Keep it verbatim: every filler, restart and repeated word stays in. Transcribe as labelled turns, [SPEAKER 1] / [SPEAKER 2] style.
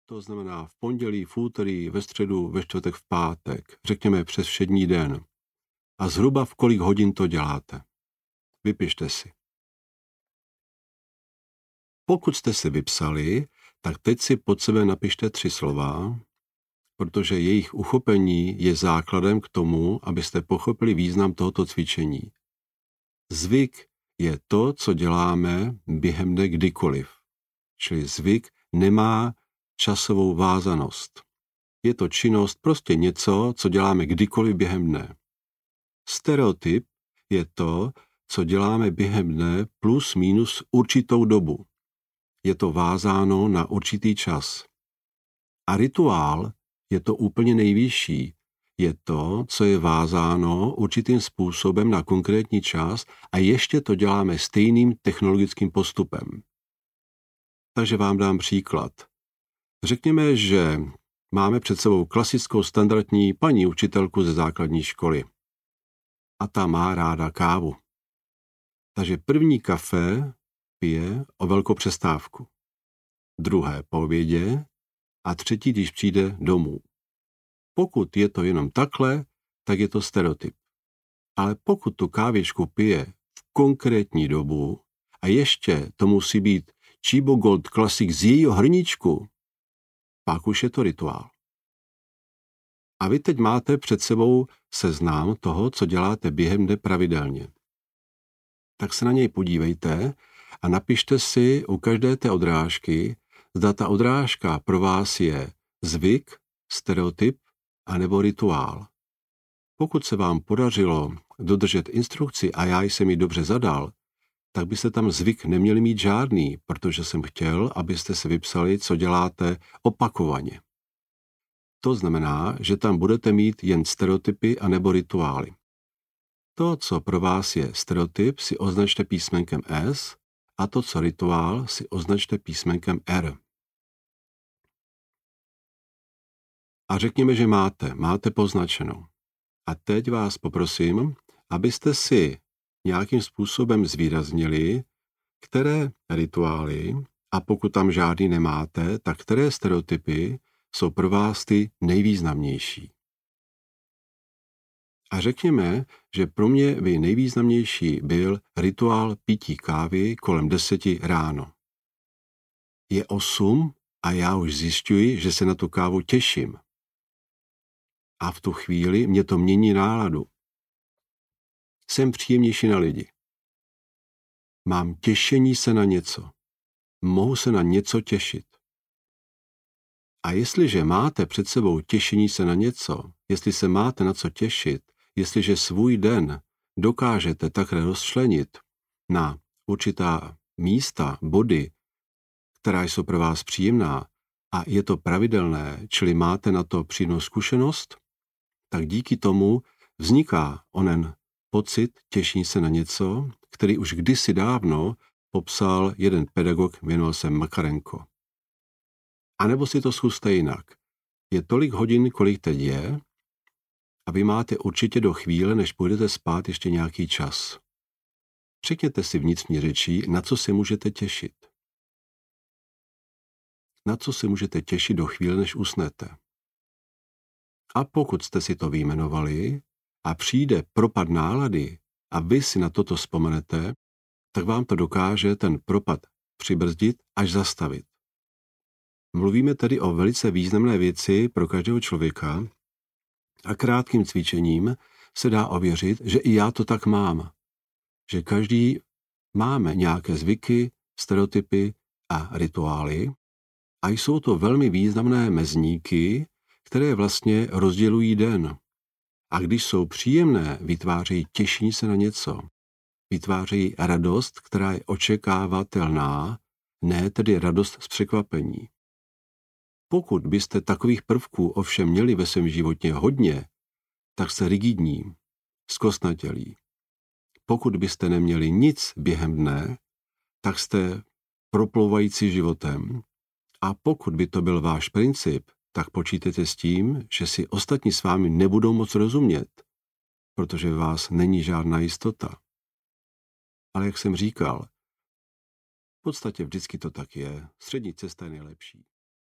[SPEAKER 1] To znamená v pondělí, v úterý, ve středu, ve čtvrtek, v pátek, řekněme přes všední den. A zhruba v kolik hodin to děláte. Vypište si. Pokud jste si vypsali, tak teď si pod sebe napište tři slova, protože jejich uchopení je základem k tomu, abyste pochopili význam tohoto cvičení. Zvyk je to, co děláme během dne kdykoliv. Čili zvyk nemá časovou vázanost. Je to činnost prostě něco, co děláme kdykoliv během dne. Stereotyp je to, co děláme během dne plus minus určitou dobu. Je to vázáno na určitý čas. A rituál je to úplně nejvyšší. Je to, co je vázáno určitým způsobem na konkrétní čas a ještě to děláme stejným technologickým postupem. Takže vám dám příklad. Řekněme, že máme před sebou klasickou standardní paní učitelku ze základní školy. A ta má ráda kávu. Takže první kafe pije o velkou přestávku. Druhé po obědě a třetí, když přijde domů. Pokud je to jenom takhle, tak je to stereotyp. Ale pokud tu kávičku pije v konkrétní dobu a ještě to musí být Chibo Gold Classic z jejího hrníčku, pak už je to rituál. A vy teď máte před sebou seznam toho, co děláte během dne pravidelně. Tak se na něj podívejte a napište si u každé té odrážky, zda ta odrážka pro vás je zvyk, stereotyp anebo rituál. Pokud se vám podařilo dodržet instrukci a já jsem ji dobře zadal, tak byste tam zvyk neměli mít žádný, protože jsem chtěl, abyste si vypsali, co děláte opakovaně. To znamená, že tam budete mít jen stereotypy anebo rituály. To, co pro vás je stereotyp, si označte písmenkem S a to, co rituál, si označte písmenkem R. A řekněme, že máte, máte poznačenou. A teď vás poprosím, abyste si nějakým způsobem zvýraznili, které rituály, a pokud tam žádný nemáte, tak které stereotypy jsou pro vás ty nejvýznamnější. A řekněme, že pro mě by nejvýznamnější byl rituál pití kávy kolem deseti ráno. Je osm a já už zjišťuji, že se na tu kávu těším. A v tu chvíli mě to mění náladu. Jsem příjemnější na lidi. Mám těšení se na něco. Mohu se na něco těšit. A jestliže máte před sebou těšení se na něco, jestli se máte na co těšit, jestliže svůj den dokážete takhle rozčlenit na určitá místa, body, která jsou pro vás příjemná a je to pravidelné, čili máte na to příjemnou zkušenost, tak díky tomu vzniká onen pocit těšení se na něco, který už kdysi dávno popsal jeden pedagog, jmenoval se Makarenko. A nebo si to zkuste jinak. Je tolik hodin, kolik teď je, a vy máte určitě do chvíle, než půjdete spát, ještě nějaký čas. Řekněte si vnitřní řečí, na co se můžete těšit. Na co se můžete těšit do chvíle, než usnete. A pokud jste si to vyjmenovali a přijde propad nálady a vy si na toto vzpomenete, tak vám to dokáže ten propad přibrzdit až zastavit. Mluvíme tedy o velice významné věci pro každého člověka a krátkým cvičením se dá ověřit, že i já to tak mám. Že každý máme nějaké zvyky, stereotypy a rituály a jsou to velmi významné mezníky, které vlastně rozdělují den. A když jsou příjemné, vytvářejí těšení se na něco. Vytvářejí radost, která je očekávatelná, ne tedy radost z překvapení. Pokud byste takových prvků ovšem měli ve svém životě hodně, tak jste rigidní, zkostnatělí. Pokud byste neměli nic během dne, tak jste proplouvající životem. A pokud by to byl váš princip, tak počítejte s tím, že si ostatní s vámi nebudou moc rozumět, protože vás není žádná jistota. Ale jak jsem říkal, v podstatě vždycky to tak je, střední cesta je nejlepší.